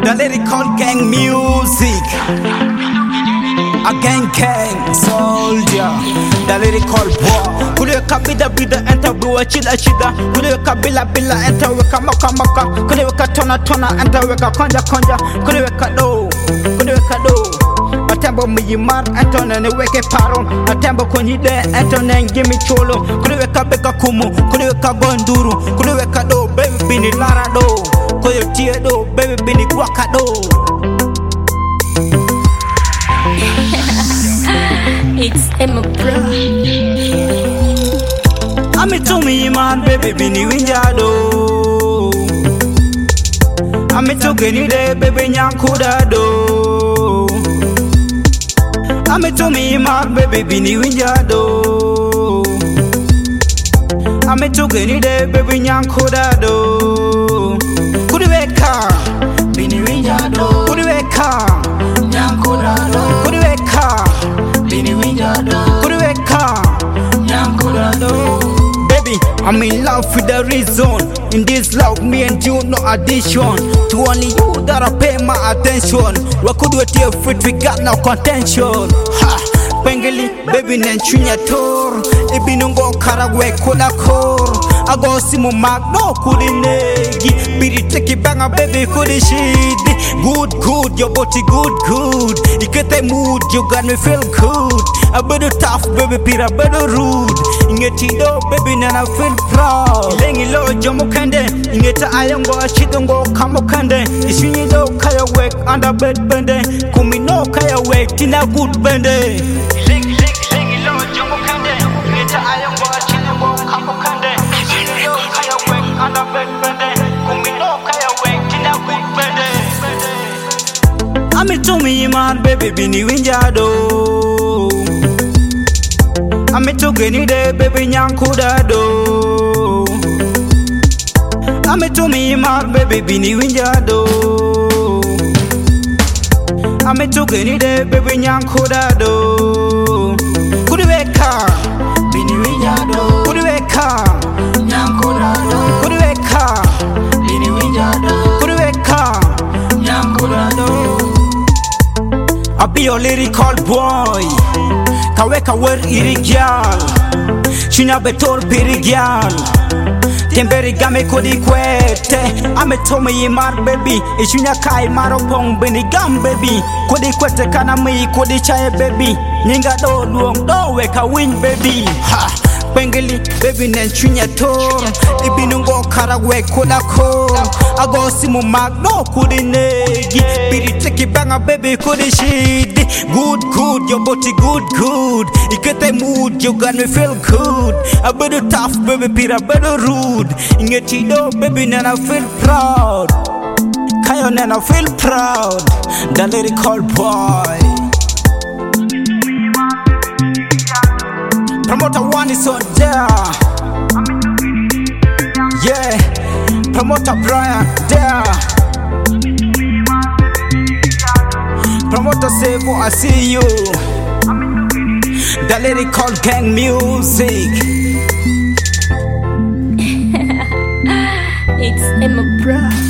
The lyrical gang music, a gang soldier. The lyrical boy. Kule kabida bida enter buwa chida chida. Kule kabila bila enter weka moka moka. Kule weka tona tona enter weka konja konja. Kule weka do, kule weka do. Atembo miyimar enter nene weke paron. Atembo konyide enter nene gimi cholo. Kule weka beka kumu, kule weka gonduru. Kule weka do, baby bini lara do. Kule tie do, baby bini guaka do. It's Emma Bro. Ami to me man, baby bini winjado. Ami to geni de baby nyankuda do. Ami to me man, baby bini winjado. Ami to geni de baby nyankuda do. Kudiweka bini winjado. Kudiweka nyankuda do. Kudiweka bini winjado. Kudiweka nyankuda do. Baby, I'm in love with the reason. In this love, me and you, no addition. To only you that I pay my attention. What could we do if we got no contention? Ha! Pengeli, baby, nenchunya tor. Ibi nungo karagwe kola kor. Ago simu magno kudinegi. Biri teki banga, baby, kudishidi. Good, your body good. Ikete mood, you got me feel good. A better tough, baby, pira better rude. Ingetido, baby, nana feel proud. Lengi lo jomo kende. Ingeta ayongo achidongo kamo kende. Ishinyido kaya wek under bed bende. Kumino kaya wek tina good bende. Lengi lo jomo kende. Ingeta ayongo achidongo kamo kende. Ishinyido kaya wek under bed bende. Kumino kaya wek tina good bende. Ami to me man, baby, bini winjado. Ami to geni de baby nyankuda do. Ami to me man, baby bini winjado. Ami to geni de baby nyankuda do. Kudiweka bini winjado. Kudiweka nyankuda do. Kudiweka bini winjado. Kudiweka nyankuda do. I be your lyrical boy. Kaweka wer irigyal. Shinya betor pirigyal. Temberi game kodi kwete. Ame tome yimar baby. Ishunya kai maro pong beni gam baby. Kodi kwete kana mi kodi chaye baby. Nyinga do luong do weka win baby. Ha! Pengeli, baby nenchunya tor. Ibi nungo karagwe kola kor. Ago simu magno kudinegi. Biri teki banga baby kudishidi. Good, your body good. Ikete mood, you got me feel good. A better tough, baby, pira better rude. Ingetido, baby, nana feel proud. Kayo nana feel proud. The lyrical boy. Promoter one is on there. Yeah, Promoter Brian there. Promoter Sebo, I see you. The lyrical gang music. It's Emma Bro.